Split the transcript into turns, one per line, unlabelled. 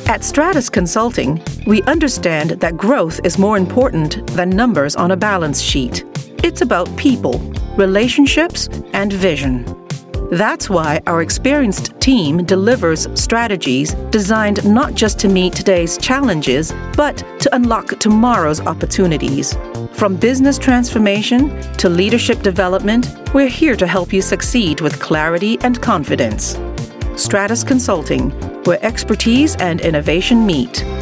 At Stratus Consulting, we understand that growth is more important than numbers on a balance sheet. It's about people, relationships, and vision. That's why our experienced team delivers strategies designed not just to meet today's challenges, but to unlock tomorrow's opportunities. From business transformation to leadership development, we're here to help you succeed with clarity and confidence. Stratus Consulting, where expertise and innovation meet.